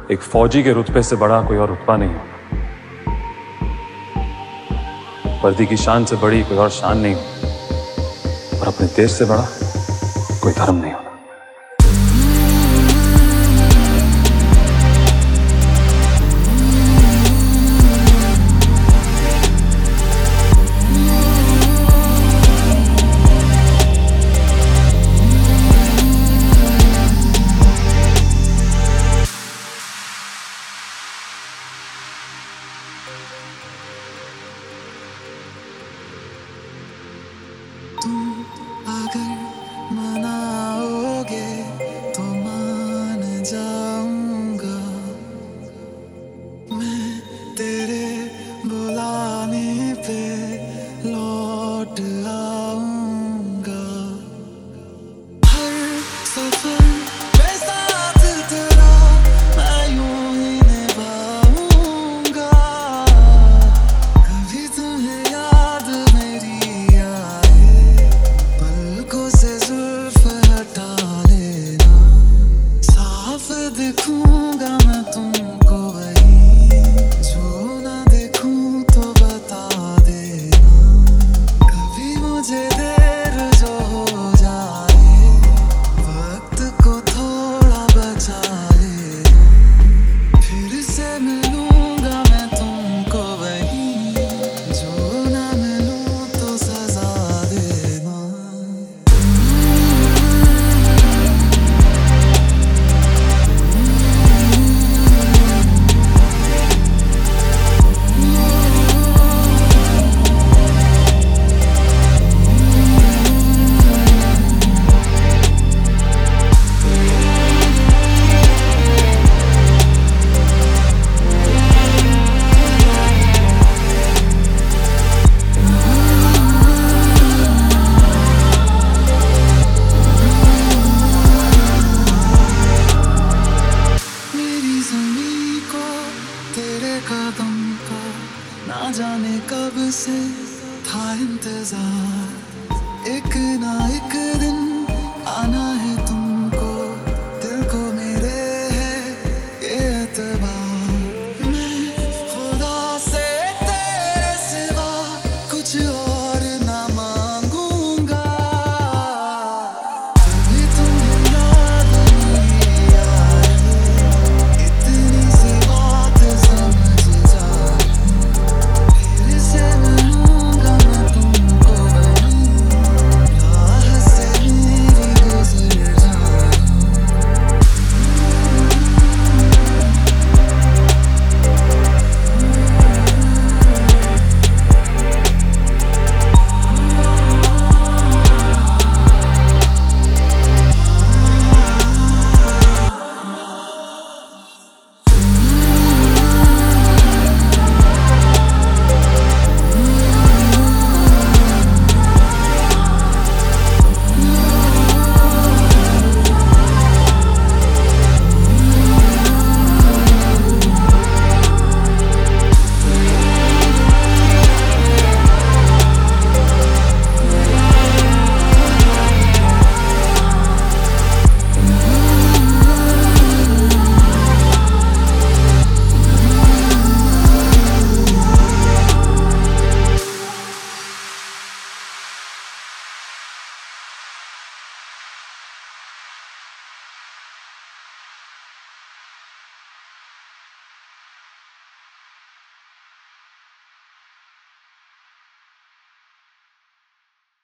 एक फौजी के रुतबे से बड़ा कोई और रुतबा नहीं होता। वर्दी की शान से बड़ी कोई और शान नहीं होती, और अपने देश से बड़ा कोई धर्म नहीं होता। तुम अगर मनाओगे तो मान जाऊंगा, मैं तेरे बुलाने पे लौट आऊंगा। हर सफर पे साथ तेरा मैं यूं ही निभाऊंगा। कभी तुम्हें याद मेरी आए, पलकों से जुल्फ हटा लेना। साफ दिखूंगा मैं तुमको वही, जो ना देखूं तो बता देना। कभी मुझे देर जो हो जाए, वक्त को थोड़ा बचा लेना। फिर से मिलूंगा मैं तुमको वही, जो ना मिलूं तो सजा देना। मेरी ज़मीं को तेरे कदम का ना जाने कब से था इंतजार। एक ना एक